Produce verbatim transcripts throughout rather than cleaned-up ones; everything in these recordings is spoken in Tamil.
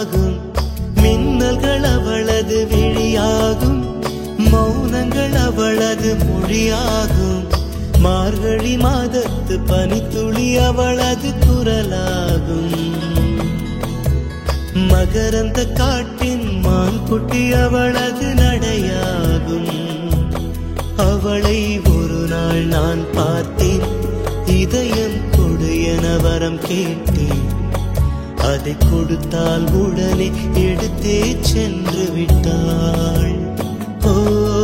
கண்ணாகும், மின்னல்கள் அவளது விழியாகும், மௌனங்கள் அவளது மொழியாகும். மார்கழி மாதத்து பனித்துளி அவளது குரலாகும். மகரந்த காட்டின் மான்குட்டி அவளது நடையாகும். அவளை ஒரு நாள் நான் பார்த்தேன், இதயம் கொடு என வரம் கேட்டேன். அதை கொடுத்தால் உடனே எடுத்தே சென்று விட்டாள். ஓ,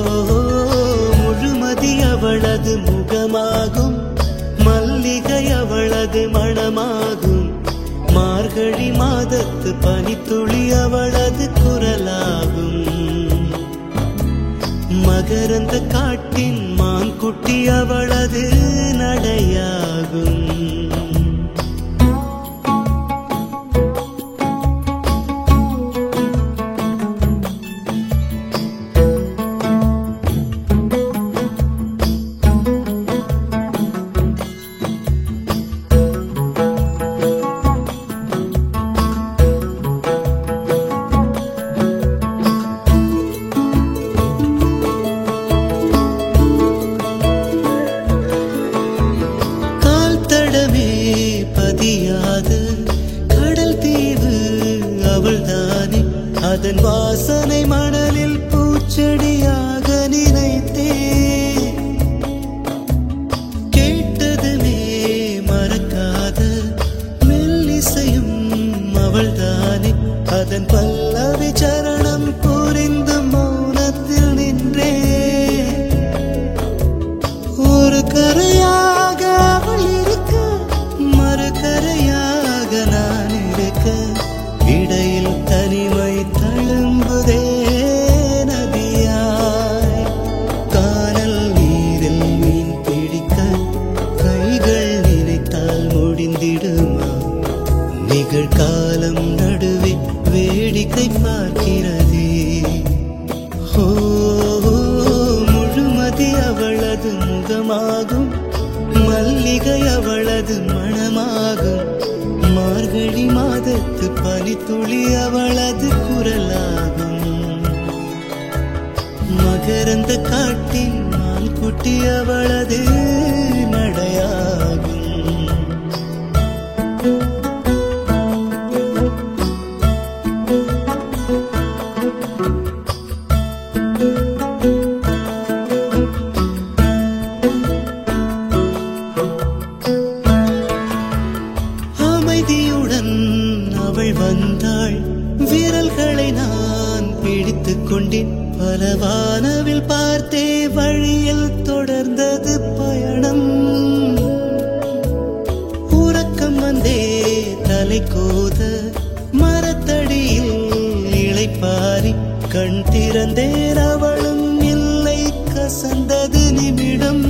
முழுமதி அவளது முகமாகும், மல்லிகை அவளது மணமாகும். மார்கழி மாதத்து பனித்துளி அவளது குரலாகும். மகரந்த காட்டின் மான்குட்டி அவளது நடையாகும். கடல் தீவு அவள்தானே, அதன் வாசனை மணலில் பூச்செடியாக நினைத்தே. கேட்டதுமே மறக்காத மெல்லிசையும் அவள்தானே, அதன் பல்லவி சரணம் புரிந்து மௌனத்தில் நின்றே. ஒரு கரையாக அவள் இருக்க, மறுகரையாக நான் இருக்க, இடையில் தனிமை தழும்புதே நதியாய். கானல் நீரில் மீன் பிடிக்க கைகள் நினைத்தால் முடிந்திடுமா? நிகழ்காலம் நடுவே வேடிக்கை பார்க்கிறதே. ஓ, முழுமதி அவளது முகமாகும், மல்லிகை அவளது மணமாகும். மார்கழி மாதத்து பனித்துளி அவளது குரலாகும். மகரந்த காட்டின் மான்குட்டி அவளது நடையாகும். அமைதியுடன் அவள் வந்தாள், விரல்களை நான் பிடித்துக் கொண்டேன். பல வானவில் பார்த்தே வழியில் தொடர்ந்தது பயணம். உறக்கம் வந்தே தலை கோத மரத்தடியில் இளைப்பாரி கண் திறந்தேன். அவளும் இல்லை, கசந்தது நிமிடம்.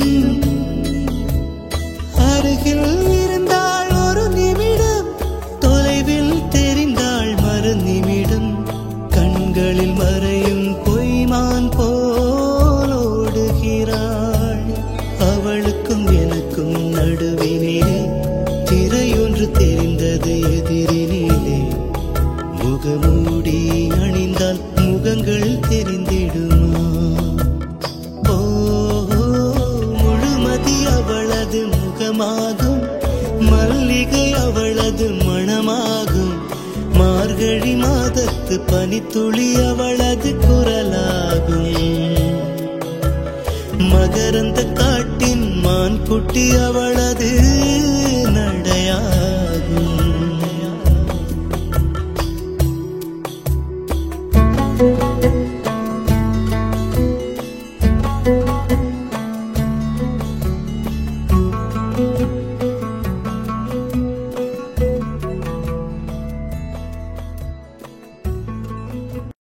அருகில் இருந்தாள் ஒரு நிமிடம், தொலைவில் தெரிந்தாள் மறு நிமிடம். கண்களில் மறையும் பொய்மான் போல் ஓடுகிறாள். அவளுக்கும் எனக்கும் நடுவினிலே திரையொன்று தெரிந்தது எதிரினிலே. முகமூடி அணிந்தால் முகங்கள் தெரிந்திடுமா? ஓ, முழுமதி அவளது முகமாகும், மல்லிகை அவளது மணமாகும். மார்கழி மாதத்து பனித்துளி அவளது குரலாகும். மகரந்த காட்டின் மான்குட்டி அவளது